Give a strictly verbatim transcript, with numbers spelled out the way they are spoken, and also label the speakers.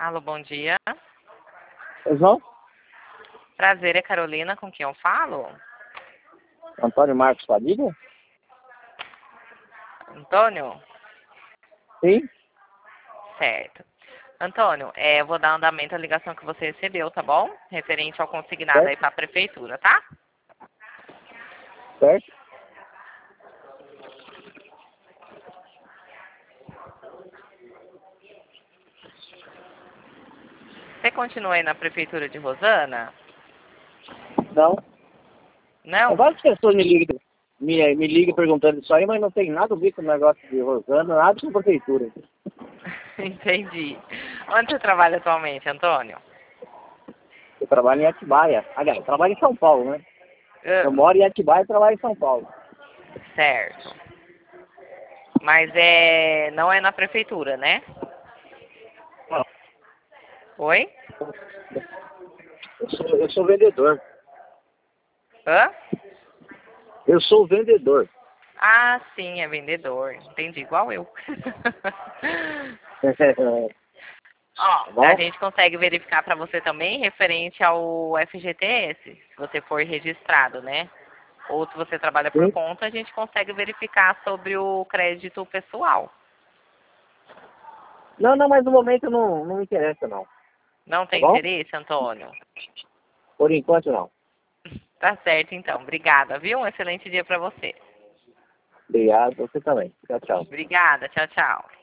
Speaker 1: Alô, bom dia.
Speaker 2: João?
Speaker 1: Prazer, é Carolina, com quem eu falo?
Speaker 2: Antônio Marcos Padilha?
Speaker 1: Antônio?
Speaker 2: Sim.
Speaker 1: Certo. Antônio, é, eu vou dar andamento à ligação que você recebeu, tá bom? Referente ao consignado aí
Speaker 2: Certo.
Speaker 1: para a prefeitura, tá?
Speaker 2: Certo?
Speaker 1: Você continua aí na prefeitura de Rosana?
Speaker 2: Não.
Speaker 1: Não?
Speaker 2: Várias pessoas me ligam, me, me ligam perguntando isso aí, mas não tem nada a ver com o negócio de Rosana, nada com prefeitura.
Speaker 1: Entendi. Onde você trabalha atualmente, Antônio?
Speaker 2: Eu trabalho em Atibaia. Aliás, eu trabalho em São Paulo, né? Eu
Speaker 1: Ah,
Speaker 2: moro em Atibaia e trabalho em São Paulo.
Speaker 1: certo. Mas é, não é na prefeitura, né?
Speaker 2: Não,
Speaker 1: Oi?
Speaker 2: eu sou, eu sou vendedor.
Speaker 1: Hã?
Speaker 2: Eu sou vendedor.
Speaker 1: Ah, sim, é vendedor. Entendi, igual eu. Ó,
Speaker 2: Tá
Speaker 1: a
Speaker 2: bom?
Speaker 1: gente consegue verificar para você também referente ao F G T S, se você for registrado, né? Ou se você trabalha por
Speaker 2: Sim.
Speaker 1: conta, a gente consegue verificar sobre o crédito pessoal.
Speaker 2: Não, não, mas no momento não, não me interessa, não.
Speaker 1: Não
Speaker 2: Tá
Speaker 1: tem
Speaker 2: bom?
Speaker 1: interesse, Antônio?
Speaker 2: Por enquanto, não.
Speaker 1: Tá certo, então. Obrigada, viu? Um excelente dia para você.
Speaker 2: Obrigado, você também. Tchau, tchau.
Speaker 1: Obrigada. Tchau, tchau.